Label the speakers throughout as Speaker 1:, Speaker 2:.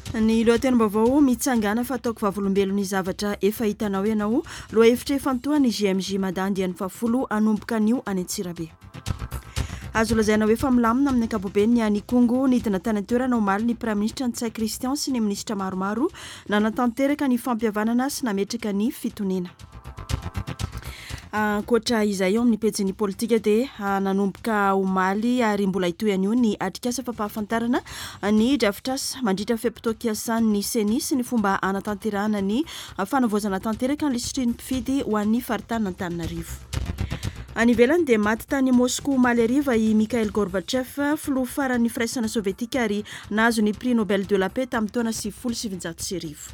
Speaker 1: Ny lohatenim-baovao mitsangana fa ataoko vavolombelon'ny zavatra efa hitanao ianao loha hevitra efantohan'ny GMJ Madandy an'ny fafolo anomboka anio any Antsirabe. Azo lazaina hoe fa milamina amin'ny ankapobeny ny any Kongo nidina tany an-toerana omaly ny praministra Ntsay Christian sy ny ministra maromaro nanatanteraka ny fampihavanana sy nametraka ny fitoniana. Ankoatra izay eo amin'ny pejin'ny politika dia nanomboka omaly ary mbola hitoy anio ny atrikasa fampahafantarana ny drafitrasa mandritra fepitokiasan'ny seni sy ny fomba anatanterahana ny fanavoazana tanteraka ny lisitry ny mpifidy ho an'ny faritany Antananarivo. Any ivelany dia maty tany Moscou omaly hariva i Mikhail Gorbachev, filoha faran'ny firaisana sovietika ary nahazo ny prix Nobel de la Paix tamin'ny taona 1990.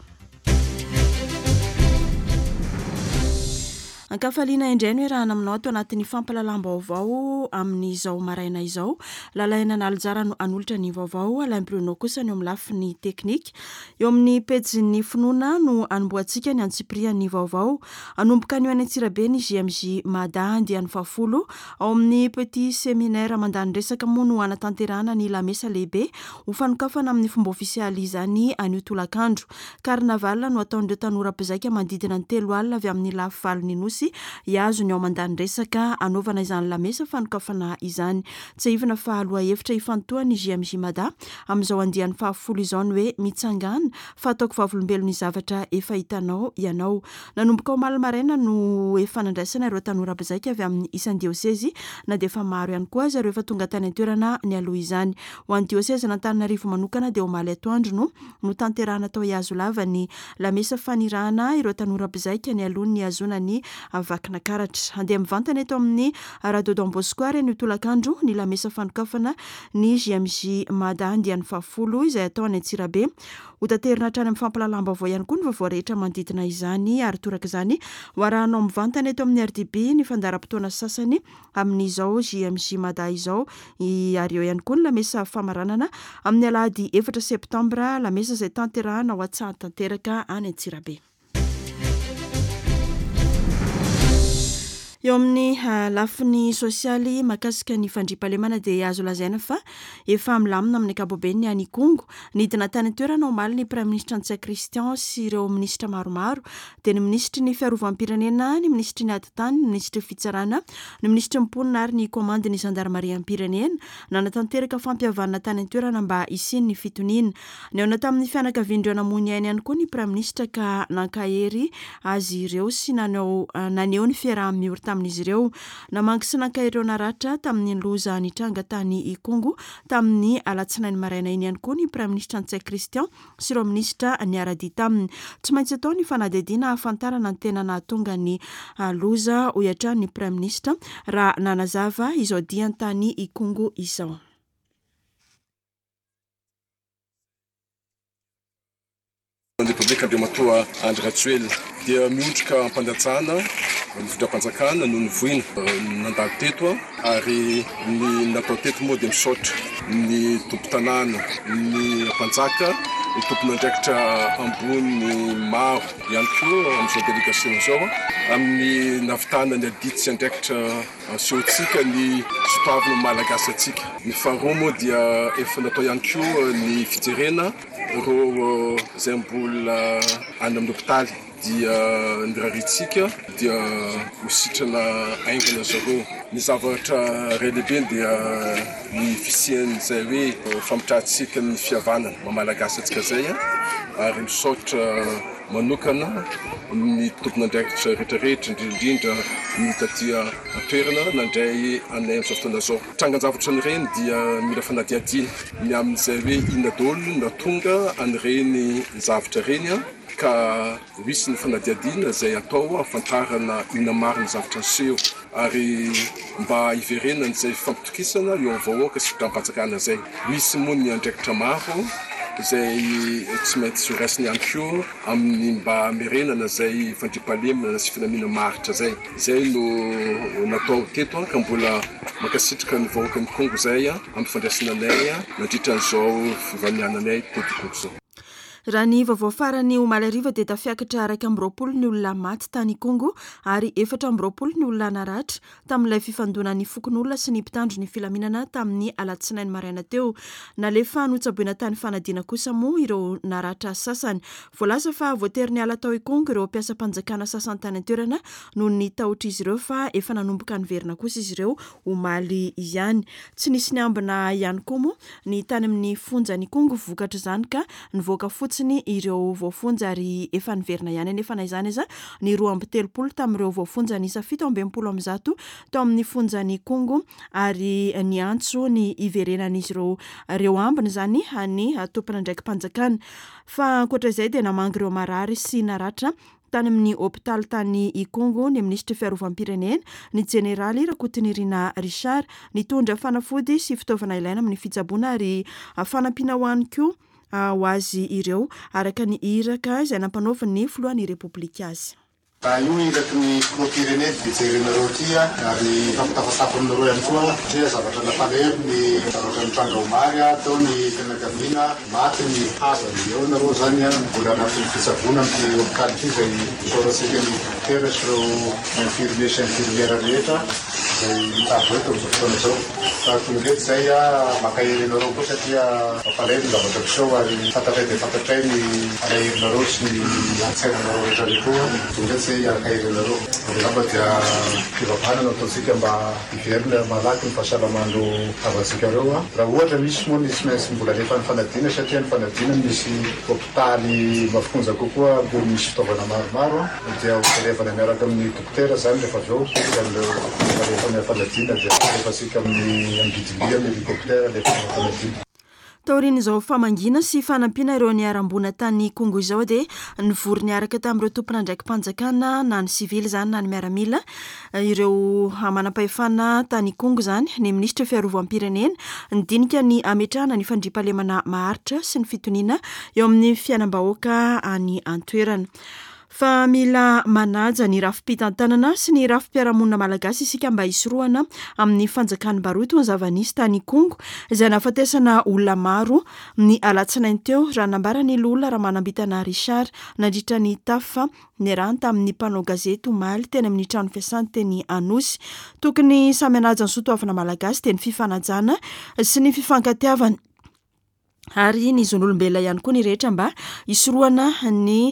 Speaker 1: Ankafaliana indray no raha naminao ato anatin'ny fampalalam-baovao amin'izao maraina izao. Lalaina nalojara anolotra ny vaovao, Alain Bruno kosa ny amin'ny lafiny teknika. Eo amin'ny pejin'ny finoana no anomboantsika ny antsiprian'ny vaovao. Anomboka ny any Antsirabe ny GMJ Madandy an'ny fafolo. Ao amin'ny petit séminaire mandany resaka moa no anatanterahana ny lamesa lehibe ho fanokafana amin'ny fomba ofisialy izany anio tolakandro. Carnaval no ataon'ireo tanora mpizaika manodidina ny 3 alina avy amin'ny lafivalon'ny nosy iazo ny ao mandany resaka anaovana izany lamesa fanokafana izany. Tsy hivina fa aloha hevitra ifantohan'ny GMJ Mada amin'izao andian'ny fafolo izao ny hoe mitsangana fa ataoko vavolombelon'ny zavatra efa hitanao ianao. Nanomboka omaly maraina no efa nandraisana ireo tanora mpizaika avy amin'ny isan'ny diosèzy na dia efa maro ihany koa aza ireo efa tonga tany an-toerana ny aloha izany. Ho an'ny diosèzy n'Antananarivo manokana dia omaly atoandro no tanterahana tao iazo lava ny lamesa fanirahana ireo tanora mpizaika ny alohan'ny azona ny vakina karatra. Andeha mivantana eto amin'ny Radio Don Bosco ny tolakandro ny lamesa fanokafana ny GMJ Madandy an'ny fafolo izay atao any Antsirabe. Ho taterina hatrany amin'ny fampalalam-baovao ihany koa ny vaovao rehetra manodidina izany ary toraka izany hoarahanao mivantana eto amin'ny RDB ny fandaram-potoana sasany amin'izao GMJ Mada izao ary eo ihany koa ny lamesa famaranana amin'ny alahady 4 septambra lamesa izay tanterahana ho atsaha tanteraka any Antsirabe. Eo amin'ny lafiny sosialy makasika ny fandriampahalemana dia azo lazaina fa efa milamina amin'ny ankapobeny any Kongo nidina tany an-toerana omaly ny praministra Ntsay Christian sy ireo ministra maromaro dia ny ministry ny fiarovam-pirenena, ny ministry ny aditany, ny ministry fitsarana, ny ministry mponina ary ny komandy ny zandarmaria am-pirenena nanatanteraka fampihavanana tany an-toerana mba isiany ny fitoniana. Neona tamin'ny fianakavian'ireo namony ainy ihany koa ny praministra ka nankahery azy ireo sy naneo ny fiaraha-miorita amin'izy ireo. Namangy sy nankahery ireo naratra tamin'ny loza nitranga tany i Kongo tamin'ny alatsinainy maraina iny ihany koa ny praministra Ntsay Christian sy ireo ministra niara-dita aminy. Tsy maintsy atao ny fanadihadiana ahafantarana ny tena nahatonga ny loza ho iatran'ny praministra raha nanazava izao diany tany i Kongo izao.
Speaker 2: Republika Andriamatoa Andry Rajoelina dia miondrika ampandatsahana ny fitondram-panjakana no nivoina nandalo teto ary ny natao teto moa dia misaotra ny tompo-tanàna, ny mpanjaka, ny tompon'andraikitra ambony maro ihany koa amin'izao délégation izao amin'ny navitana ny adity sy andraikitra sehotsika ny sotoavina malagasy atsika. Ny faharoa moa dia efa natao ihany koa ny fijerena ireo izay mbola any amin'ny hopitaly dia niraritsika dia hositrana aingana zareo. Ny zavatra ray lehibe dia ny fisian'izay hoe famitrantsika ny fihavanana mamalagasy atsika zay ary misaotra manokana ny tompon'andraikitra rehetrarehetra indrindra ny tatia toerana nandray anay amin'izao fotoana zao. Trangan-javatra an'ireny dia mila fanadihadiana ny amin'izay hoe inona daholo natonga an'ireny zavatra reny ka misy ny fanadihadiana izay atao ahafantarana inona marina ny zavatra niseho ary mba hiverenana izay fampitokisana eo avahoaka sy fitondram-panjakana izay. Misy moa ny andraikitra maro izay tsy maintsy raisiny ihany koa amin'ny mba merenana izay fandriampahalemana sy finamina maritra zay. Izay no natao teto ka mbola makasitraka ny vahoaka ny Kongo izay amin'ny fandraisana anay nandritra an'izao fivaniananay teto Kongo zao.
Speaker 1: raha ny vaovao farany omaly ariva dia tafiakatra 220 ny olona maty tany Kongo ary 420 ny olona naratra tamin'ilay fifandonan'ny fokon'olona sy ny mpitandro ny filaminana tamin'ny alatsinainy maraina teo. Nalefa notsaboina tany fanadina kosa moa ireo naratra sasany. Voalaza fa voatery ny ala tao i Kongo ireo mpiasam-panjakana sasany tany an-toerana noho ny tahotra izy ireo fa efa nanomboka niverina kosa izy ireo omaly ihany. Tsy nisy niambina ihany koa moa ny tany amin'ny fonjany Kongo vokatra izany ka nivoaka fotsiny ireo voafonja ary efa niverina ihany nefa na izany aza ny 230 tamin'ireo voafonja ny 720 tao amin'ny fonjany Kongo ary ny antso ny iverenan'izy ireo ambiny izany ny tompona ndraiky mpanjakana. Fa ankoatra izay dia namangy ireo marary sy naratra tany amin'ny hôpitaly tany i Kongo ny ministra fiarovam-pirenena ny jeneraly Rakotonirina Richard nitondra fanafody sy fitaovana ilaina amin'ny fitsaboana ary fanampiana ho any koa ho azy ireo araka ny iraka izay nampanaoviny filohan'ny repoblika azy.
Speaker 3: Io iraky ny filoham-pirenena dia jerinareo ty ary fampitafatapinareo ihany koa satria zavatra napalahelo ny zavatra nitranga omary tao ny fianakaviana maty ny hazany eo nareo zany mbola anatin'ny fitsaboana amin'ny hôpitaly ity izay misaorantsika ny dokotera sy ireo infirmier sy infirmiera rehetra izay mitavy hoe tao izao fotoana izao. Tonga zay makaherinareo koa satria mampalahelo ny zavatra pisao ary fantatray dia fantatray ny alaherinareo sy ny antsainanareo rehetra rehetra koa. Zay akaherinareo angamba dia fivavahana ataontsika mba hiverina malaky ny fahasalaman'ireo havantsika reo. Raha ohatra misy moa nisy maintsy mbola alefa ny fanadina satria ny fanadina misy hôpitaly mafonja kokoa mbo misy fitaovana maromaro dia hoterevana miaraka amin'ny dokotera zany rehefa avy eo rehefa ny fanadina dia refasika amin'ny ambidimby amin'ny helicoptera lefa fanadina.
Speaker 1: Taoriny izao famangina sy fanampiana ireo niarambona tany Kongo izao dia nivory niaraka tamin'ireo tompona ndraiky mpanjakana na ny sivily zany na ny miaramila ireo manam-pahefana tany Kongo zany ny ministra fiarovam-pirenena nidinika ny ametrahana ny fandriampahalemana maharitra sy ny fitoniana eo amin'ny fiainam-bahoaka any an-toerana. Fa mila manaja ny rafi-pitantanana sy ny rafi-piaramonina malagasy isika mba hisoroana amin'ny fanjakany baroto ny zava-nisy tany Kongo izay nahafatesana olona maro ny alatsinainy teo raha nambarany olona raha manambitana Richard nandritra ny tafa niarahany tamin'ny mpanao gazety omaly teny amin'ny trano fiasany teny Anosy. Tokony samy anaja ny soatoavana malagasy teny fifanajana sy ny fifankatiavana ary ny zon'olombelona ihany koa ny rehetra mba hisoroana ny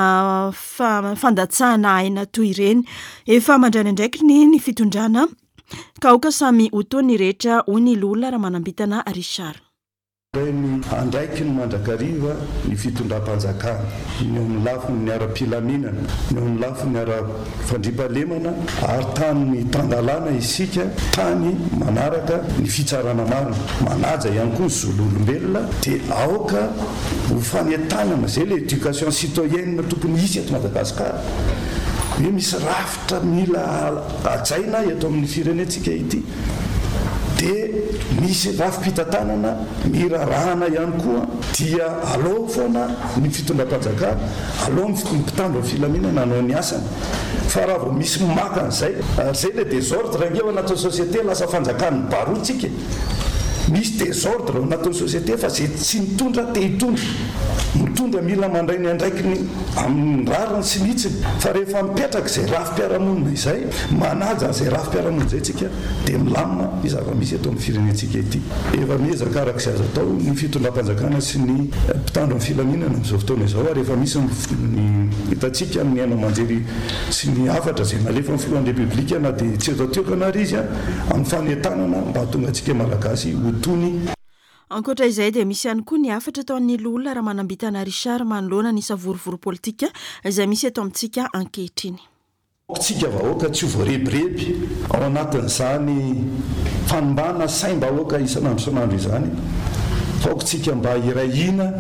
Speaker 1: fandatsahana aina toy ireny. Efa mandrany ndraiky ny fitondrana ka oka samy otony rehetra hoy ny olona raha manambitana Richard.
Speaker 4: Ny andraiky ny mandrakariva ny fitondram-panjakana ny amin'ny lafiny ny ara-pilaminana ny amin'ny lafiny ny ara-fandriampahalemana ary tany ny tandalana isika tany manaraka ny fitsarana marina manaja ihany koa ny zon'olombelona dia aoka ho fanentanana zay le éducation citoyenne tokony isy eto Madagasikara. Hoe misy rafitra mila ajaina eto amin'ny firenentsika ity dia misy rafi-pitantanana mirarahana ihany koa dia aleo foana ny fitondram-panjakana aleo ny mpitandro ny filaminana anao ny asany fa raha vao misy maka an'izay zay le désordre angeo anatin'ny société lasa fanjakany barotsika misy désordre ao anatin'ny société fa zay tsy mitondra te hitondra mitondra mila mandray ny andraikiny amin'ny rariny sy mihitsiny fa rehefa mipetraka izay rafi-piaramonina izay manaja izay rafi-piaramonina izay tsika dia milamina ny zava-misy eto amin'ny firenentsika ity. Efa miezaka araka izay azo atao ny fitondram-panjakana sy ny mpitandro amin'ny filaminana amin'izao fotoana izao ary efa misy ny hitantsika amin'ny aina manjery sy ny hafatra izay nalefa ny filohan'ny repoblika na dia tsy eto atiokana ary izy amin'ny fanentanana mba hatonga antsika malagasy ho tony.
Speaker 1: Ankoatra izay dia misy ihany koa ny hafatra tao amin'ny olona raha manambitana Richard manoloana ny savorivory politika izay misy eto amintsika ankehitriny.
Speaker 4: Tsika vahoaka tsy ho voarebireby ao anatin'izany fanombana saim-bahoaka isanandro isanandro izany faoko tsika mba irahina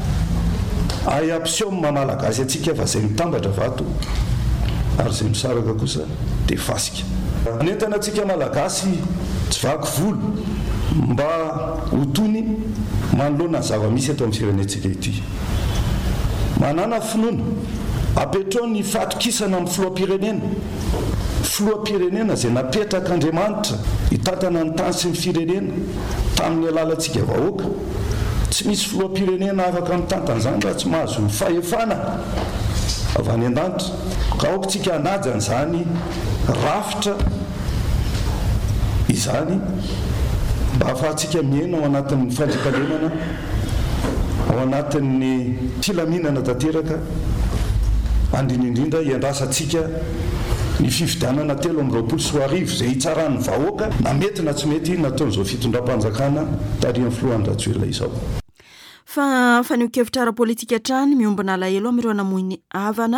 Speaker 4: ay apsioma malagasy atsika fa zay mitambatra vato ary zay misaraka kosa dia fasika. Nentina atsika malagasy tsy vaky volo mba hotony manoloana zava-misy eto amin'ny firenentsika ity. Manana finoana apetrao ny fatokisana amin'ny filoham-pirenena. Filoham-pirenena zay napetraka Andriamanitra hitantana ny tany sy ny firenena tamin'ny alalantsika vahoaka tsy misy filoam-pirenena afaka mitantana zany raha tsy mahazo ny fahefana avy any an-danitra ka aokontsika hanajany zany rafitra izany mba ahafahantsika miaina ao anatin'ny fandriampalemana ao anatin'ny filaminana tanteraka andindrindrindra iandrasantsika ny fifidianana 320 izay hitsarany vahoaka na mety na tsy mety nataon'izao fitondram-panjakana tarian'ny Filohan Rajoelina izao.
Speaker 1: Fa fanio-kevitra ara-politika hatrany miombona alahelo amin'ireo namoiny havana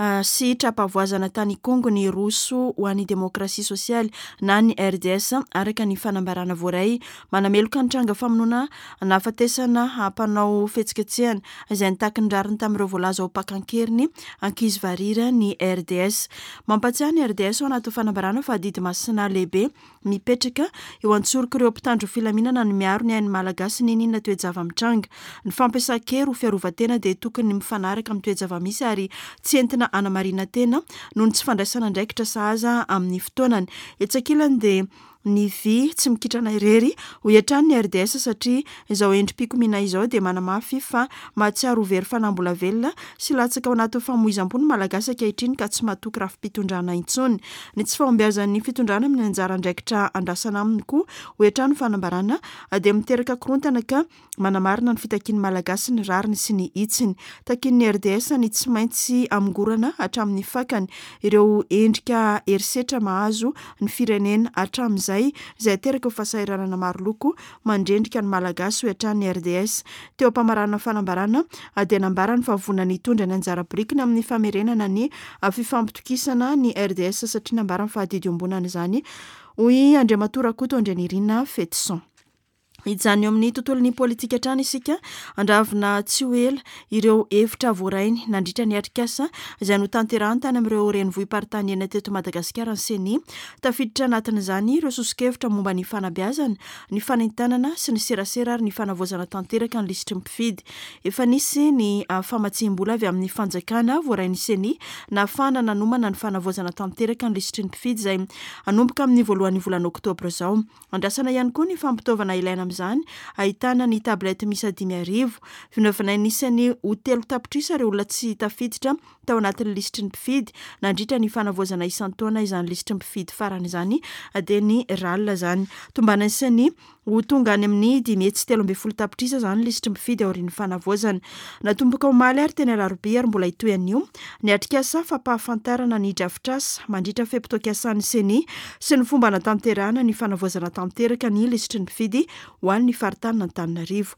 Speaker 1: sy trapavoazana tany Kongo ny roso ho an'ny demokrasia sosialy na ny RDS araka ny fanambarana voaray manameloka ny tranga famonoana nafatesana hampanao fetsiketsehana izay nitaky ny rariny tamin'ireo voalaza ho pakankeriny ankizy varira ny RDS. Mampatsiahy ny RDS ao anaty fanambarana fa didy masina lehibe mipetraka eo antsorika ireo mpitandro filaminana ny miaro ny ain'ny malagasy ny ninona toejava mitranga. Ny fampiasa-kery ho fiarovan-tena dia tokony mifanaraka amin'ny toejava-misy ary tsy entina anamarina tena noho ny tsy fandraisana ndraikitra sahaza amin'ny fotoanany. Etsakilany dia ny vy tsy mikitrana irery ho iantrany ny RDS satria izao endrim-pikomina izao dia manamafy fa mahatsiaro very fanambola velona sy latsaka ao anaty famoizam-pony malagasy ankehitriny ka tsy mahatoky rafi-pitondrana intsony. Ny tsy fahombiazan'ny fitondrana amin'ny anjara ndraikitra andrasana aminy koa ho iantrany fanambarana dia miteraka korontana ka manamarina ny fitakiany malagasy ny rariny sy ny itsiny. Takin'ny RDS ny tsy maintsy amingorana hatramin'ny fakany ireo endrika herisetra mahazo ny firenena hatramin'izay izay ateraka ho fahasahiranana maro loko mandrendrika ny malagasy ho iatran'ny RDS. Teo ampamarana fanambarana dia nambarany fa vonany hitondra ny anjara birikiny amin'ny famerenana ny fifampitokisana ny RDS satria nambarany fahadidy ombonana izany hoy Andriamatora Koto Andrianirina Fetson. Ijany eo amin'ny tontolon'ny politika hatrany isika andravina tsy ho ela ireo hevitra voarainy nandritra ny atrikasa izay no tanterahany tany amin'ireo renivohim-paritany teto Madagasikara ny CENI tafiditra anatin'izany ireo sosikevitra momba ny fanabeazana, ny fanentanana sy ny serasera ary ny fanavoazana tanteraka ny lisitry mpifidy. Efa nisy ny famatsiam-bola avy amin'ny fanjakana voarainy CENI na afahana nanomana ny fanavoazana tanteraka ny lisitry mpifidy izay anomboka amin'ny voalohan'ny volana Oktobra izao. Andrasana ihany koa ny fampitaovana ilaina zany ahitana ny tablety misy 5,000 vinavinanisany ho 3 tapitrisa ireo olona tsy tafiditra tao anatin'ny lisitry ny mpifidy nandritra ny fanavoazana isan-taona izany lisitry mpifidy farany izany dia ny RAL zany tombana isany ho tonga any amin'ny 5,3 tapitrisa zany lisitry mpifidy aorian'ny fanavoazana. Natomboka omaly ary teny alarobia ary mbola hitoy anio ny atrikasa fampahafantarana ny drafitrasa mandritra fepitokiasan'ny CENI sy ny fomba natanterahana ny fanavoazana tanteraka ny lisitry ny mpifidy ho an'ny faritany n'Antananarivo.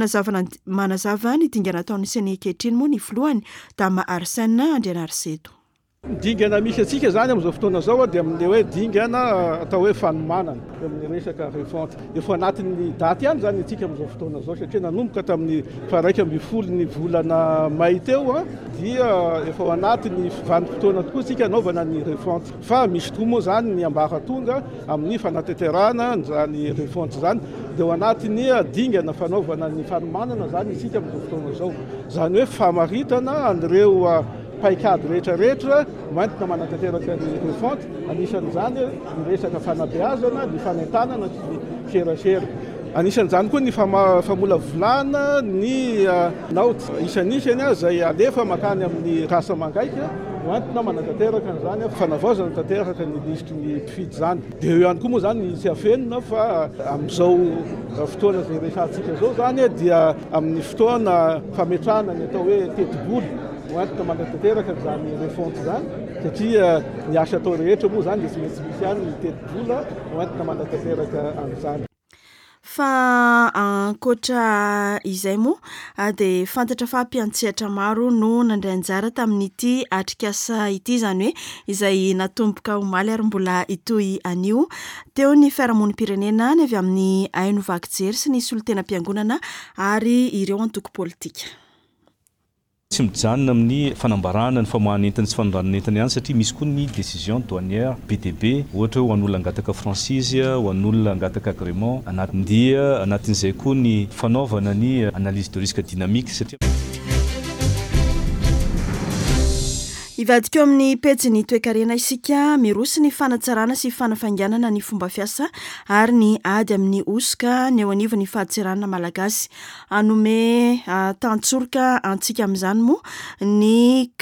Speaker 1: Manazava ny dingana ataon'ny CENI ankehitriny moa ny filohany Dama Arsène Andrianarseto.
Speaker 5: Dingana misy atsika zany amin'izao fotoana zao dia amin'ilay hoe dingana atao hoe fanomanana amin'ny resaka refonte. Efa anatin'ny daty ihany zany atsika amin'izao fotoana zao satria nanomboka tamin'ny 1 ny volana May teo dia efa ao anatin'ny vanim-potoana tokoa tsika anaovana ny refonte. Fa misy tokoa moa zany ny ambaratonga amin'ny fanateterana zany refonte zany dia ao anatin'ny dingana fanaovana ny fanomanana zany isika amin'izao fotoana zao. Zany hoe famaritana an'ireo paikady rehetrarehetra mantina manatanteraka ny refonte anisan'izany ny resaka fanabeazana, ny fanentanana sy ny serasera. Anisan'izany koa ny famola volana ny naoty isan'isany izay alefa makany amin'ny rasa mangaika mantina manatanteraka n'izany fanavaozana tanteraka ny lisitry ny mpifidy zany. Dia eo ihany koa moa zany tsy afenina fa amin'izao fotoana izay resantsika zao zany dia amin'ny fotoana fametrahana ny atao hoe teti-bolo mantina manatanteraka zany refonte zany satria ny asa atao rehetra moa zany dia tsy maintsy misy ihany ny teti-bola mantina manatanteraka an'izany.
Speaker 1: Fa ankoatra izay moa dia fantatra fa mpiantsehatra maro no nandray anjara tamin'ity atrikasa ity zany hoe izay natomboka omaly ary mbola hitoy anio teo ny fiarahamonim-pirenena ny avy amin'ny haino vaky-jery sy ny solon-tena-piangonana ary ireo antoko politika.
Speaker 6: Tsy mijanona amin'ny fanambarana ny famoahana entana sy fanondrana entana ihany satria misy koa ny décision douanière BDB ohatra ho an'olona angataka francise ho an'olona angataka agrément anatin'izay koa ny fanaovana ny analyse de risque dynamique satria
Speaker 1: Ivadika eo amin'ny pejy ny toe-karena isika mirosy ny fanatsarana sy fanafanganana ny fomba fiasa ary ny ady amin'ny osoka ny eo anivo ny fahatserana malagasy. Anome tantsoroka antsika amin'izany moa ny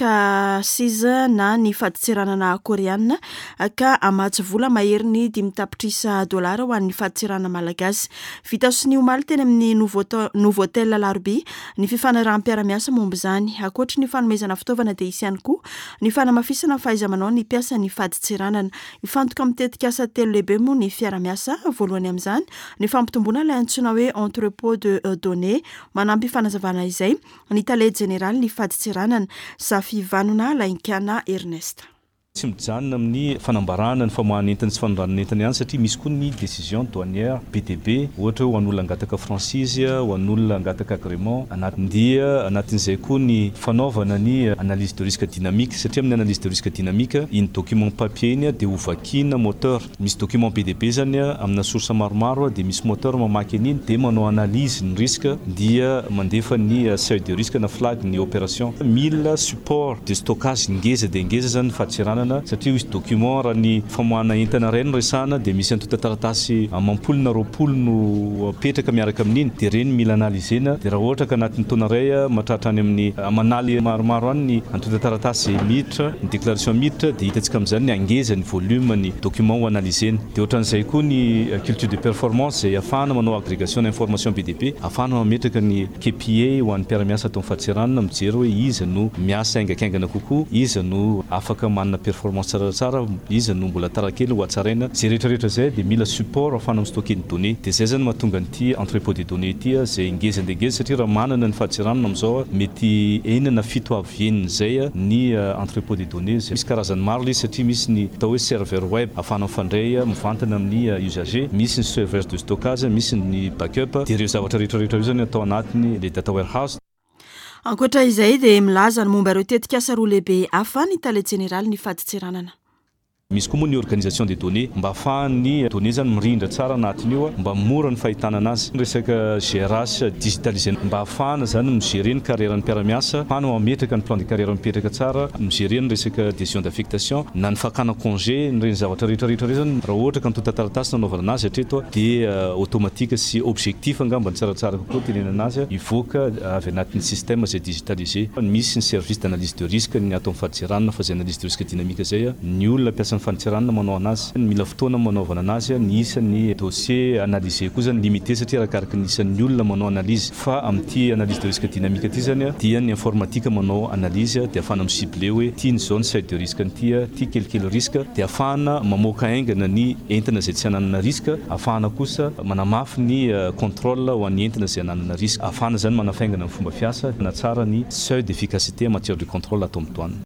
Speaker 1: kasiza na ny fahatseranana koreana ka amatsy vola mahery ny 5 tapitrisa dolara ho an'ny fahatserana malagasy. Vita sy ny omaly teny amin'ny Novotel Larobi ny fifanarahan'ny-piaramiasa momba izany. Ankoatra ny fanomezana fitaovana dia isy ihany koa ny fanamafisana fahaiza-manao ny piasa ny faditseranana. Ifantoka mitetika asa telo lehibe moa ny fiara-miasa. Voalohany amin'izany ny fampitomboana ilay antsoina hoe entrepôt de données manampy fanazavana izay ny taled général ny faditseranana Safivanona Laikana Ernest.
Speaker 6: Tsy mijanona amin'ny fanambarana ny famoahana entana sy fanondranana entana ihany satria misy koa ny décision douanière PDB ohatra ho an'olona angataka franchise ho an'olona angataka agrément anatin'izay koa ny fanaovana ny analyse de risque dynamique satria amin'ny analyse de risque dynamique iny document papier iny dia ho vakina moteur misy document PDB zany amina source maromaro dia misy moteur mamaky an'iny dia manao analyse ny risque dia mandefa ny seuil de risque na flag ny opération mila support de stockage ngeza dia ngeza zany fahatserana satria misy document raha ny famoahana entana reny resahana dia misy antota taratasy mampolona roapolo no petraka miaraka amin'iny dia reny mila analysena dia raha ohatra ka anatin'ny taona ray mahatratra any amin'ny manaly maromaro any ny antota taratasy miditra ny déclaration miditra dia hitantsika amin'izany ny angeza ny volume ny document ho analysena dia ohatran'izay koa ny culture de performance zay afahana manao agrégation d'information BDP afahana mametraka ny KPI ho an'ny mpiara-miasa atao amin'ny fahatseranana mijery hoe iza no miasa aingakaingana kokoa iza no afaka manana performance tsaratsara iza no mbola tarakely ho atsaraina zay rehetrarehetra zay dia mila support afana mistocker ny données dia zay zany mahatonga nyty entrepôt de données ity zay ngeza dia ngeza satria raha manana ny fahatseranana amin'izao mety enina fito avienina zay ny entrepôt de données zay misy karazany maro ilay satria misy ny atao hoe serveur web afana mifandray mivantana amin'ny usager misy ny serveur de stockage misy ny backup dia ireo zavatra rehetrarehetra io zany atao anatiny le data warehouse.
Speaker 1: Ankoatra izay dia milaza ny momba ireo tetika asa roa lehibe hafa ny taled général ny faditseranana.
Speaker 6: Misy koa moa ny organisation des données mba ahafahan'ny données zany mirindra tsara anatiny io mba mora ny fahitana anazy resaka gérage digitalisé mba ahafahana zany migérer ny carrière ny mpiara-miasa ahafahana mametraka ny plan de carrière mipetraka tsara migérer ny resaka décision d'affectation na ny fakana congé ny reny zavatra rehetrarehetra reny zany raha ohatra ka nytota taratasy nanaovana anazy hatreto dia automatique sy objectif angamba ny tsaratsara kokoa tenena anazy ivoaka avy anatin'ny système zay digitalisé misy ny service d'analyse de risque ny atao amin'ny faditseranana fa zay analyse de risque dynamique zay ny olona piasa fanitseranana manao anazy mila fotoana manaovana anazy ny isan'ny dossier analysé koa zany limité satria arakaraka ny isan'ny olona manao analyse fa amin'ity analyse de risque dynamique ity zany dia ny informatique manao analyse dia afahana miciblé hoe ity ny zone seuil de risque ty kelikely risque dia afahana mamoaka aingana ny entana zay tsy ananana risque afahana kosa manamafy ny contrôle ho an'ny entana zay ananana risque afahana zany manafaingana ny fomba fiasa na tsara ny seuil d'efficacité en matière de contrôle atao mitoana.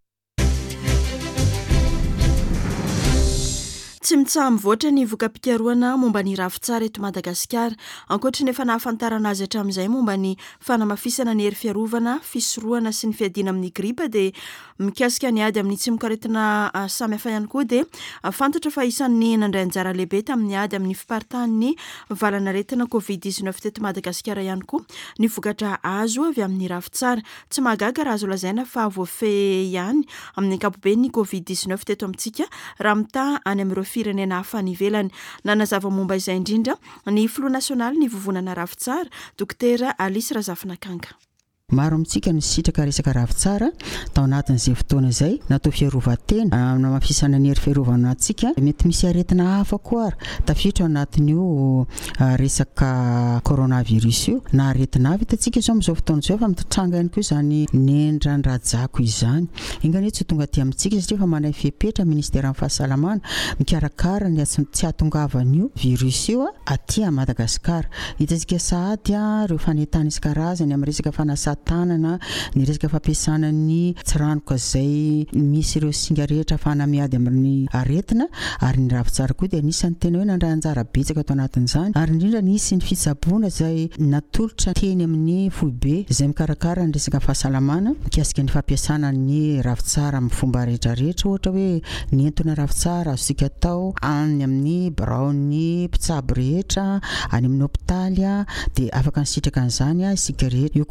Speaker 1: Tsy mitsaha mivoatra ny voka-pikaroana momba ny ravitsara eto Madagasikara. Ankoatra ny efa nahafantarana azy hatramin'izay momba ny fanamafisana ny hery fiarovana, fisorohana sy ny fiadiana amin'ny gripa dia mikasika ny ady amin'ny tsimikaretina samy hafa ihany koa dia fantatra fa isan'ny nandray anjara lehibe tamin'ny ady amin'ny fiparitahan'ny valanaretina Covid-19 teto Madagasikara ihany koa ny vokatra azo avy amin'ny ravitsara. Tsy mahagaga raha azo lazaina fa voafehy ihany amin'ny ankapobeny Covid-19 teto amintsika raha mitaha any amin'ireo firenena hafa ny ivelany. Nanazava momba izay indrindra ny filoha nasionaly ny vovonana ravitsara Dokotera Alice Razafinakanga.
Speaker 7: Maro amintsika ny sitraka resaka ravitsara tao anatin'izay fotoana izay natao fiarovan-tena namafisana ny hery fiarovana antsika mety misy aretina hafa koa tafiditra anatin'io resaka coronavirus io na aretina avy hitantsika izao amin'izao fotoana izao fa mitranga ihany koa izany nendran-drajako izany ingany tsy tonga aty amintsika satria fa manay fepetra ministère amin'ny fahasalamana mikarakara ny tsy hahatongavan'io virus io aty Madagasikara. Hitantsika sahady ireo fanentana isan-karazany amin'ny resaka fanasana tanana ny resaka fampiasana ny tsiranoka izay misy ireo singa rehetra ahafahana miady amin'ny aretina ary ny ravitsara koa dia anisany tena hoe nandray anjara betsaka ato anatin'izany ary indrindra nisy ny fitsaboana izay natolotra teny amin'ny foibe izay mikarakara ny resaka fahasalamana mikasika ny fampiasana ny ravitsara amin'ny fomba rehetrarehetra ohatra hoe ny entona ravitsara azosika atao any amin'ny braony mpitsabo rehetra any amin'ny hopitaly dia afaka nisitraka an'izany isika rehetra io koa izany ilay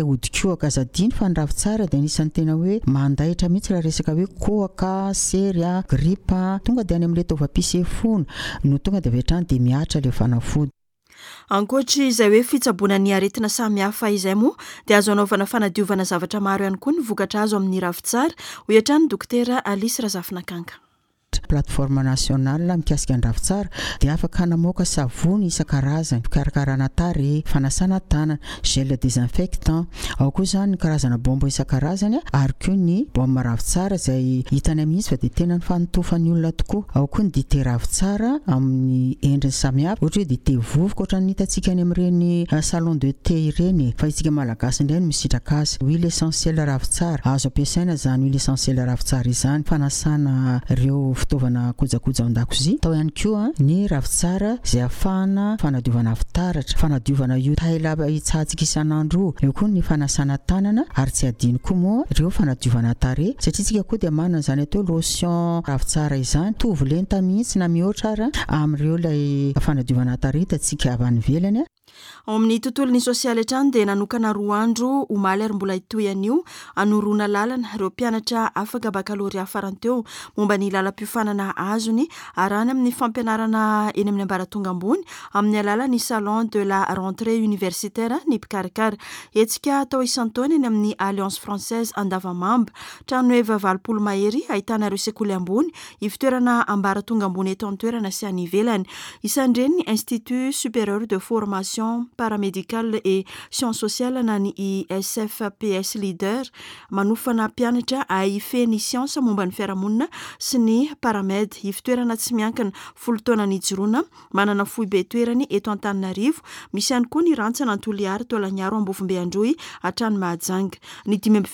Speaker 7: hodikoaka azadiny fa ny ravitsara dia anisan'ny tena hoe mandaitra mihitsy raha resaka hoe kohaka, sery, gripa, tonga dia any amin'ilay taovam-pisefona no tonga dia avy hatrany dia miatra ilay fanafody.
Speaker 1: Ankoatra izay hoe fitsaboana ny aretina samihafa izay moa dia azo anaovana fanadiovana zavatra maro ihany koa ny vokatra azo amin'ny ravitsara, ho hatrany Dokotera Alice Razafinakanga.
Speaker 7: Plateforme nationale mikasika ny ravitsara dia afaka namoaka savony isan-karazany, fikarakarana tarehy, fanasana tanana, gel désinfectant, ao koa zany karazana bombo isan-karazany ary koa ny baume ravitsara izay hitany mihitsy fa dia tena ny fanotofany olona tokoa. Ao koa ny dité ravitsara amin'ny endriny samihafa, ohatra hoe dité vovoka ohatran'ny hitantsika any amin'ireny salon de thé ireny, fa isika malagasy indray no misitraka azy. Huile essentielle ravitsara, azo ampiasaina zany huile essentielle ravitsara izany fanasana ireo fitaovana kojakoja an-dakozia. Tao ihany koa ny ravitsara izay afahana fanadiovana fitaratra, fanadiovana io taila itsatsika isan'andro, eo koa ny fanasana tanana ary tsy adino koa moa ireo fanadiovana tarehy satria tsika koa dia manana zany atao lotion ravitsara izany, tovy lenta mihitsy na mihoatra ary amin'ireo ilay fanadiovana tarehy hitantsika avy any ivelany.
Speaker 1: Ao amin'ny tontolon'ny sosialy hatrany dia nanokana 2 andro omaly ary mbola itoyan'io anoroana lalana ireo mpianatra afaka bakalorea farany teo momba ny lalam-piofanana azony arany amin'ny fampianarana eny amin'ny ambaratonga ambony amin'ny alalan'ny salon de la rentrée universitaire ny mpikarakara. Etsika atao isan-taona eny amin'ny Alliance Française Andavamamba, trano eva 20 mahery ahitana ireo sekoly ambony ivitoerana ambaratonga ambony eto an-toerana sy any ivelany. Isan'ireny Institut Supérieur de Formation Paramédicale et Sciences Sociales na ny ISFPS Leader manofana mpianatra ahifeny siansa momba ny fiarahamonina sy ny paramed ivitoerana tsy miankina 10 taona ny joroana, manana foibe toerany eto Antananarivo, misy ihany koa ny rantsana Antoliary Tolaniaro Ambofimbeandroy hatrany Mahajanga. Ny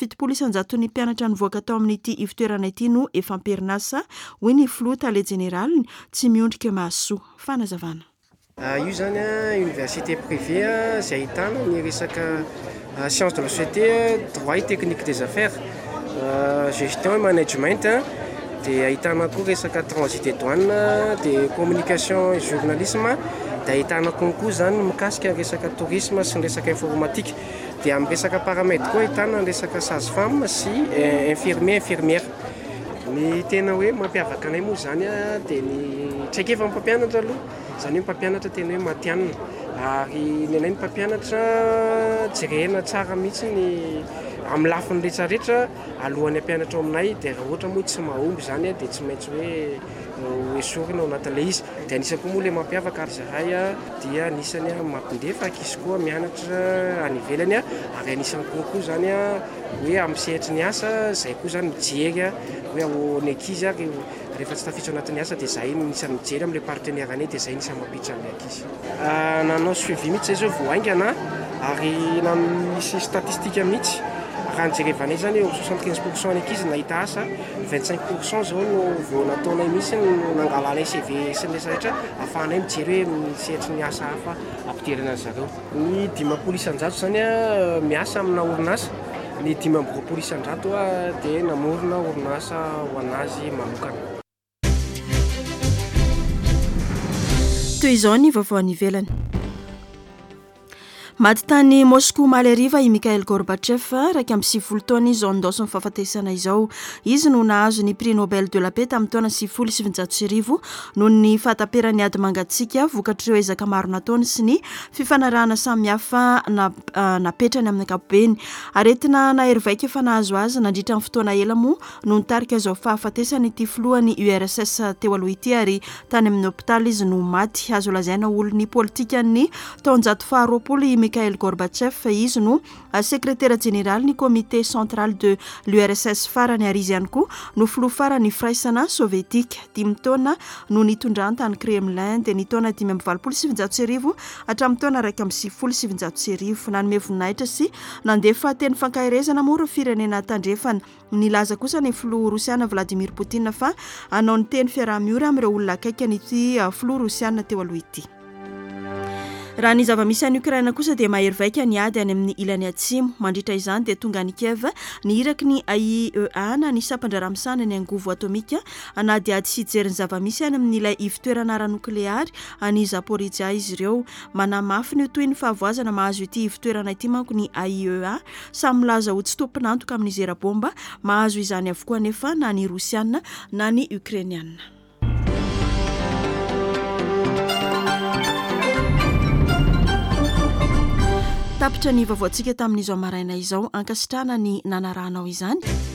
Speaker 1: 570 ny mpianatra nivoaka tao amin'ity ivitoerana ity no efa amperinasa hoy ny Flota le General tsy miondrika mahasoa. Fanazavana.
Speaker 8: Io zany université privée izay ahitana ny resaka sciences de la société, droit et technique des affaires, gestion et management, dia ahitana koa resaka transit et douane, dia communication et journalisme, dia ahitana concours zany mikasika resaka tourisme sy resaka informatique, dia amin'ny resaka paramètre koa ahitana resaka sage-femme sy infirmier infirmière. Ny tena hoe mampiavaka anay moa zany dia ny tsy efa mpampianatra aloha, zany hoe mpampianatra tena hoe matianina ary ny anay ny mpampianatra jerena tsara mihitsy ny amin'ny lafiny rehetrarehetra alohan'ny ampianatra aminay, dia raha ohatra moa tsy mahomby zany dia tsy maintsy hoe esorina ao anatin'ilay izy. Dia anisany koa moa ilay mampiavaka ary zahay dia anisany mampindefa ankizy koa mianatra any ivelany ary anisany koa zany hoe amin'ny sehatry ny asa izay koa zany mijery hoe ny ankizy rehefa tsy tafiditra anatin'ny asa dia zahay nisany mijery amin'ilay partenaire anay, dia zahay nisany mampiditra amin'ilay ankizy. Nanao suivi mihitsy zay zao voaingana ary misy statistika mihitsy raha nijerevanay zany eo 75% ny ankizy nahita asa, 25% zao no vao nataonay mihitsy nangalanay CV sy ny rehetrarehetra ahafahanay mijery hoe misehatry ny asa hafa ampidirana zareo. Ny 10 isan-jato zany miasa amina orinasa, ny 12 isan-jato dia namorona orinasa ho anazy manokana.
Speaker 1: Toy izao ny vaovao any ivelany. Maty tany Moscou maly ariva i Mikhail Gorbatchev, raika amin'ny 20 taona izy endosso ny fahafatesana izao. Izy no nahazo ny prix Nobel de la paix tamin'ny taona 1979 noho ny fahataperany ady mangatsiaka vokatr'ireo ezaka maro nataony sy ny fifanarahana samihafa napetrany amin'ny ankapobeny. Aretina nahery vaika efa nahazo azy nandritra amin'ny fotoana ela moa no nitarika izao fahafatesany ity filohan'ny URSS teo aloha ity ary tany amin'ny hôpitaly izy no maty. Azo lazaina olon'ny politikan'ny taonjato faha 20 Mikhail Gorbatchev, izy no secrétaire général ny comité central de l'URSS farany ary izy ihany koa no filoha farany firaisana soviétique. 10 taona no nitondrany tany Kremlin dia ny taona 1979 hatramin'ny taona 1979 nanome voninahitra sy nandefa teny fankahirezana moa ireo firenena tandrefana. Nilaza kosa ny filoha Rosiana Vladimir Poutine fa hanao ny teny fiaraha-miora amin'ireo olona akaiky an'ity filoha Rosiana teo aloha ity. raha ny zava-misy any Ukraine kosa dia mahery vaika ny ady any amin'ny ilany atsimo. Mandritra izany dia tonga ny Kiev ny iraky ny IAEA na ny sampandra-ramisana ny angovo atomika anady ady sy hijery ny zava-misy any amin'ilay ivitoerana ara-nokleary any Zaporizhia izy ireo. Manamafy ny toy ny fahavoazana mahazo ity ivitoerana ity manko ny IAEA, samy milaza ho tsy tompon'antoka amin'ny zera-bomba mahazo izany avokoa nefa na ny Rosiana na ny Ukrainiana. Tapitra ny vaovaontsika tamin'izao maraina izao, ankasitrana ny nanarahanao izany.